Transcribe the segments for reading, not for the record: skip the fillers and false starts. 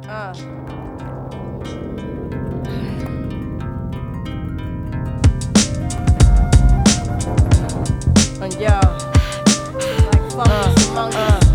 Yo, like fungus among us.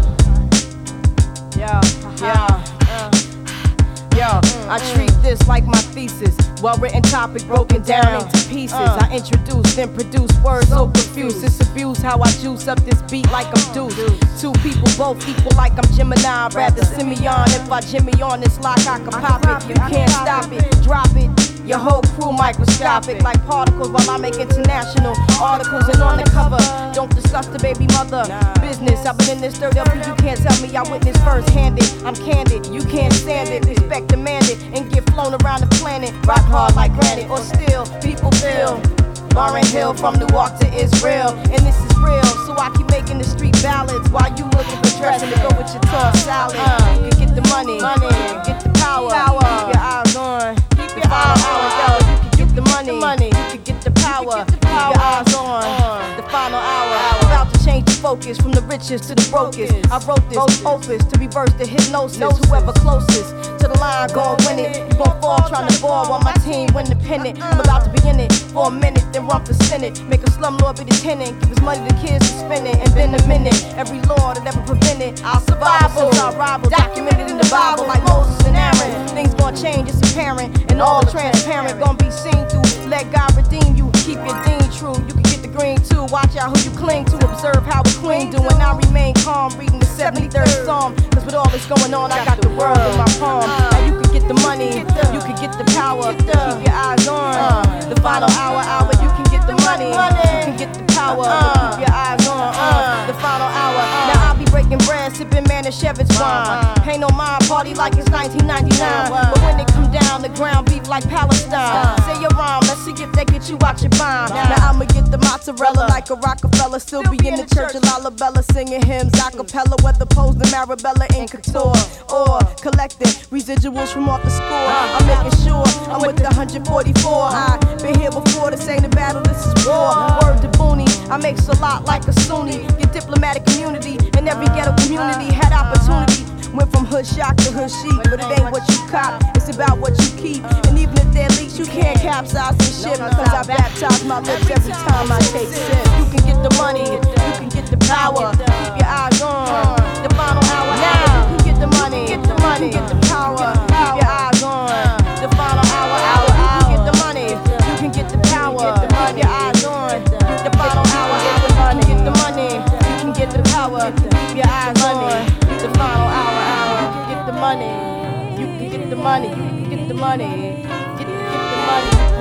Yo, I treat this like my thesis. Well-written topic broken down into pieces. I introduce, then produce words so profuse. It's abuse how I juice up this beat like I'm Deuce. Two people both equal like I'm Gemini. Rather Simeon. If I Jimmy on this lock, I can pop it. You can't stop it, drop it. Your whole crew microscopic like particles while I make international articles and on the cover. Don't discuss the baby mother business. I've been in this dirt up, you can't tell me I witnessed first-handed. I'm candid, you can't stand it. Respect demanded and get flown around the planet. Rock hard like granite or steel. People feel Lauren Hill from Newark to Israel, and this is real. So I keep making the street ballads while you looking for dressing to go with your tossed salad. You can get the money, get the power. Keep your eyes on. The final hour, you can get the money, you can get the power. Keep your eyes on the final hour. About to change the focus from the richest to the brokest. I wrote this opus to reverse the hypnosis. Whoever closest to the line gon' win it. You gon' fall trying to ball while my team win the pennant. I'm about to be in it for a minute, then run for Senate. Make a slumlord be the tenant. Give his money to kids to spend it. And been a minute. Every law that ever prevented our survival. Since our rival documented in the Bible like Moses and Aaron. Things gon' change, it's apparent. And all transparent, gon' be seen through. Let God redeem you, keep your dean true. You can get the green too, watch out who you cling to. Observe how a queen do, and I remain calm. Reading the 73rd Psalm, cause with all this going on, I got the world in my palm. Now you can get the money, you can get the power. Keep your eyes on the final hour. You can get the money, you can get the power. Keep your eyes on the final hour. Now I'll be breaking bread, sipping Manischewitz wine. Pay no mind, party like it's 1999. But when it come down, the ground beef like Palestine. Say your rhyme, let's see if they get you out your mind. Now I'ma get the mozzarella like a Rockefeller. Still be in the church of Lalabella, singing hymns a cappella. Whether posed in Marabella in couture or collecting residuals from off the score. I'm making sure I'm with the 144. I've been here before, this ain't a battle, this is war. Word to Booney, I makes a lot like a Sunni. Get diplomatic community in every ghetto community. Had opportunity, went from hood shock to hood chic. But it ain't what you cop, it's about what you keep. And even if they're leaks, you can't capsize this shit. Because I baptize my lips every time I take sip. You can get the money, you can get the power. Keep your eyes on the final hour. Now you can get the money, you can get the power. Keep your eyes on the final hour. You can get the money, you can get the power. Keep your eyes on the final hour. You can get the money, you can get the power. Keep your eyes on the final hour. You can get the money, you can get the money, you can get the money, get the money.